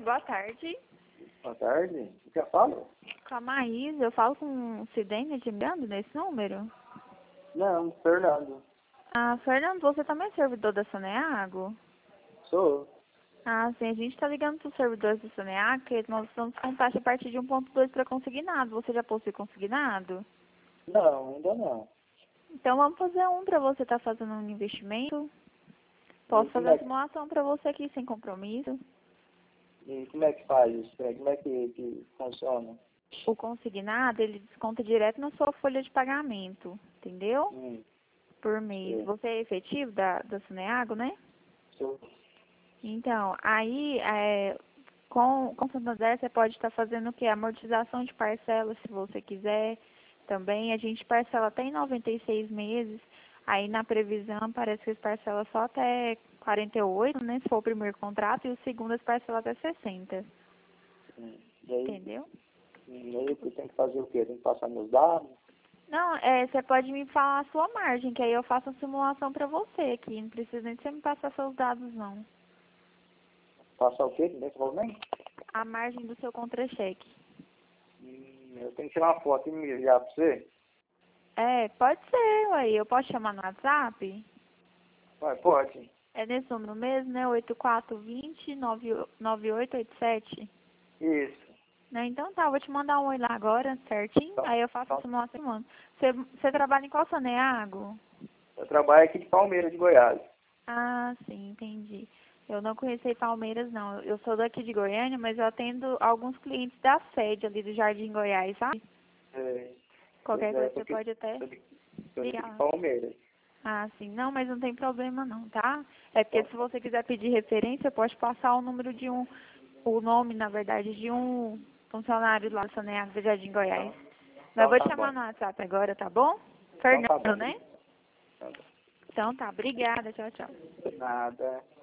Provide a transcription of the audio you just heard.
boa tarde. Boa tarde. O que eu falo? Com a Maísa, eu falo com o Sidney te ligando nesse número? Não, Fernando. Ah, Fernando, você também é servidor da Saneago? Sou. Ah, sim, a gente está ligando para os servidores da Saneago, que nós estamos com taxa a partir de 1,2 para consignado. Você já possui consignado? Não, ainda não. Então vamos fazer um para você estar fazendo um investimento. E Posso como fazer a é, simulação para você aqui sem compromisso. e como é que faz isso? Como é que funciona? O consignado, ele desconta direto na sua folha de pagamento, entendeu? Hum, Por mês. sei. Você é efetivo da Saneago, né? Sou. Então, aí, com o Santander, você pode estar fazendo o quê? Amortização de parcelas, se você quiser. Também, a gente parcela até em 96 meses. Aí, na previsão, parece que as parcelas só até 48, né? Se for o primeiro contrato, e o segundo as parcelas até 60. E aí, Entendeu? eu tenho que fazer o quê? Tem que passar meus dados? Não, você pode me falar a sua margem, que aí eu faço a simulação para você aqui. Não precisa nem de você me passar seus dados, não. Passar o quê? Nesse momento? A margem do seu contra-cheque. Eu tenho que tirar uma foto e me enviar para você? Pode ser, ué. Eu posso chamar no WhatsApp? Vai, pode. É nesse número mesmo, né? 8420-9887. Isso. Né? Então tá, eu vou te mandar um oi lá agora, certinho. Então, Aí eu faço a simulação e mando. Você trabalha em qual Saneago? eu trabalho aqui de Palmeiras, de Goiás. Ah, sim, entendi. Eu não conheci Palmeiras, não. Eu sou daqui de Goiânia, mas eu atendo alguns clientes da sede ali do Jardim Goiás, sabe? É, pois Qualquer é, coisa você pode até sou de ligar. Palmeiras. Ah, sim. Não, mas não tem problema não, tá? É porque Então, se você quiser pedir referência, pode passar o número de o nome, na verdade, de um funcionário lá do Saneago do Jardim Goiás. Mas eu então vou te tá chamar bom. no WhatsApp agora, tá bom? Então tá bom. Fernando, né? Então tá, obrigada, tchau, tchau. Nada.